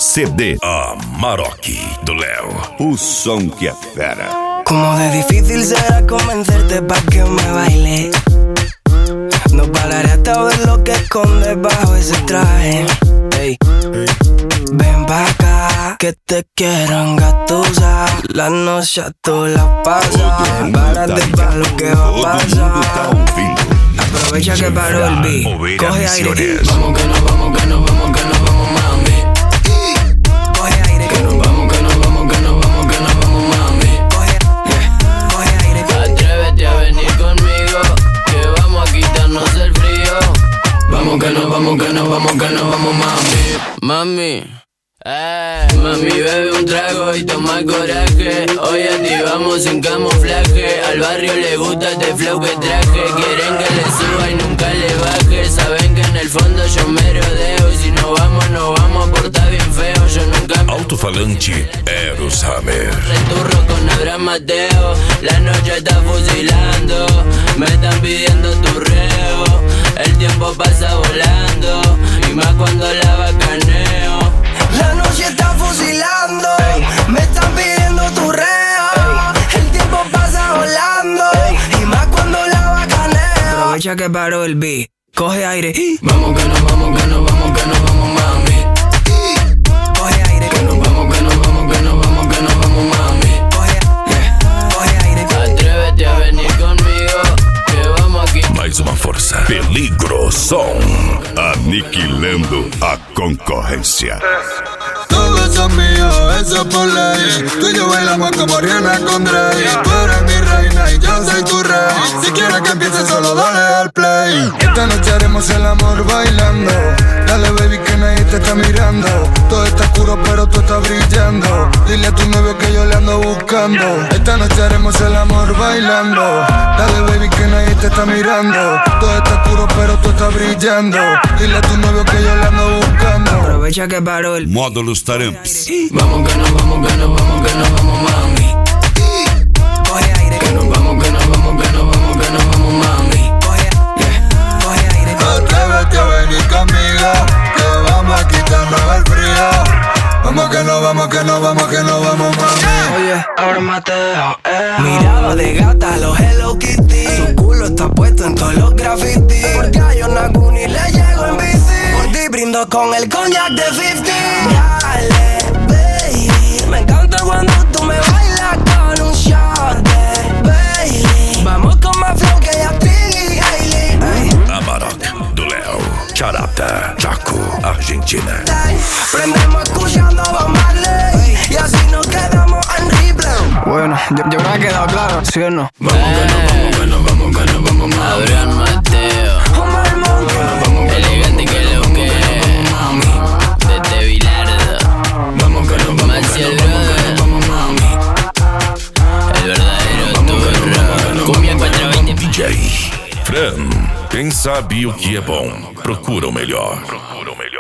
CD Amarok do Léo. O som que é fera. Como de difícil será convencerte pa' que me baile. No pararé hasta ver lo que escondes bajo ese traje. Hey. Ven pa' acá, que te quiero engatusar. La noche tú la pasas. Párate pa' lo que va a pasar. Aprovecha que paró el beat. Coge aire. Vamos que nos vamos, que nos vamos, que nos vamos, mami. Coge aire. Que nos vamos, que nos vamos, que nos vamos, que nos vamos, mami. Coge aire. Atrévete a venir conmigo, que vamos a quitarnos el frío. Vamos que nos vamos, que nos vamos, que nos vamos, mami. Mami. Mami, bebe un trago y toma coraje. Hoy activamos sin camuflaje. Al barrio le gusta este flow que traje. Quieren que le suba y nunca le baje. Saben que en el fondo yo me rodeo. Y si nos vamos por estar bien feo. Yo nunca me... Alto-falante Eros Hammer. Returro con Abraham Mateo. La noche está fusilando. Me están pidiendo tu reo. El tiempo pasa volando. Y más cuando la bacaneo. La noche está fusilando, me están pidiendo tu reo. El tiempo pasa volando, y más cuando la bacaneo. Aprovecha que paró el beat, coge aire. Vamos que nos vamos, que nos vamos, que nos vamos, mami. Coge aire. Que nos vamos, que nos vamos, que nos vamos, que nos vamos, mami. Coge aire. Atrévete a venir conmigo, que vamos aquí. Mais uma força. Peligro Som. Aniquilando a concorrência. Todo eso es mío, eso es por ley. Tú y yo bailamos como Rihanna con Drake. Tú eres mi reina y yo soy tu rey. Si quieres que empiece solo dale al play. Esta noche haremos el amor bailando. Dale baby que nadie te está mirando. Todo está oscuro pero tú estás brillando. Dile a tu novio que yo le ando buscando. Esta noche haremos el amor bailando. Dale baby que nadie te está mirando. Todo está oscuro pero tú estás brillando. Dile a tu novio que yo le ando buscando. Aprovecha que paró el Módulos Taramps. Vamos que nos vamos, que nos vamos, que nos vamos, mami. coge aire. Que nos vamos, que nos vamos, que nos vamos, que nos vamos, mami. Coge aire. Atrévete a venir conmigo, que vamos a quitarnos el frío. Vamos que no vamos, que no vamos, que no vamos, mami. Oye, ahora Mateo, mirada de gata, los Hello Kitty. Su culo está puesto en todos los grafitis. Porque a John Aguni le llego en bici. Por ti brindo con el cognac de 50. Dale, baby, me encanta cuando tú me bailas con un shot de Bailey. Vamos con más flow que Justin y Hailey. Amarok do Léo. Charata, Chaco, Argentina. Prendemos escuchando Bob Marley y así nos quedamos en replay. Bueno, yo me ha quedado claro, ¿sí o no? Vamos que nos vamos, que nos vamos, que nos vamos, mami. Abraham Mateo. Elegante que lo que desde Bilardo. Vamos que no vamos, Marcial Brother. El verdadero turro. Cumbia 420. DJ Fran. Quem sabe o que é bom, procura o melhor.